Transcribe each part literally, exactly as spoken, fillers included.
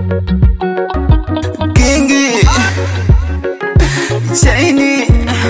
Kingi Chaini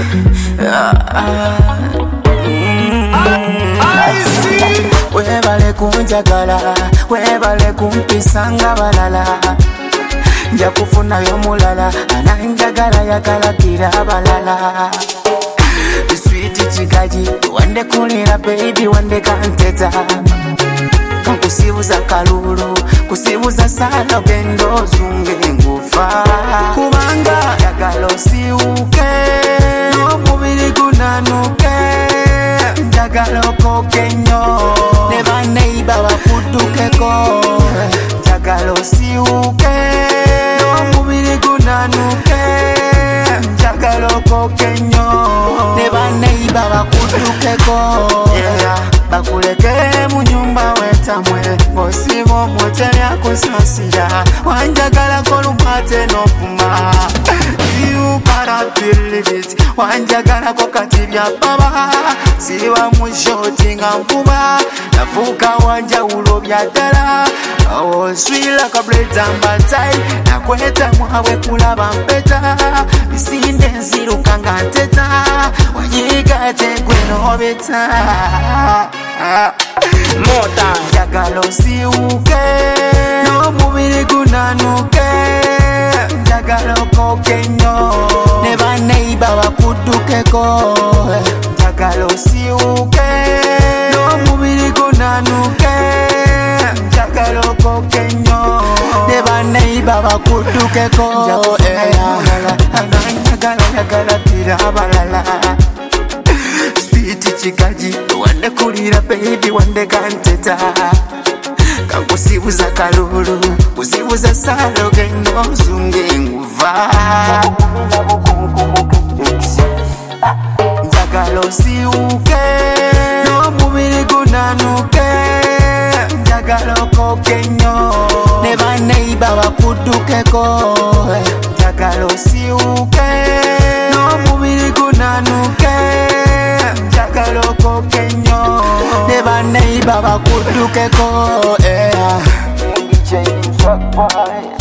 Webale kunjagala, webale kumpisanga balala. Nja kufuna yomulala, ananjagala yagalakira balala. Sweet chikaji, wande kulira baby, wande kanteta. Kusibuza kalulu, kusibuza salo gendo zunge ngufa. Kubanga yagalo siuke, no mubili gunanuke. Jagalo kokenyo, neba neiba wakudukeko. Jagalo siuke, no mubili gunanuke. Jagalo kokenyo, neba neiba wakudukeko. Yeah, bakuleke munyumba wetamwe, ngosibo mwotelya kusasira. Wanjagala kolumate nofuma, you gotta believe it. Wanjagala kokatibya baba, siwa mushoti nga nkuba. Nafuka wanja ulobya dala, oh sweet like a bread and butter. Nakweta mwawe kulaba mpeta, isinde nziruka nga nteta. Wanyiga tegwe nobeta. Mota jagalo siuke, no mubili gunanuke. Jagalo kokenyo, neba neiba wakudukeko. Jagalo siuke, no mubili gunanuke. Jagalo kokenyo, neba neiba wakudukeko. Ananjagala yagala tira balala. Sweet chikaji, wande kulira baby, wande kanteta. Kankusibuza kalulu, kusibuza salo gendo zunge nguva. Jagalo siuke, no mubili gunanuke. Jagalo kokenyo, neba neiba wakudukeko. Jagalo siuke, no mubili gunanuke. Jagalo kokenyo, neba neiba wakudukeko. Yeah, D J Truck Boy.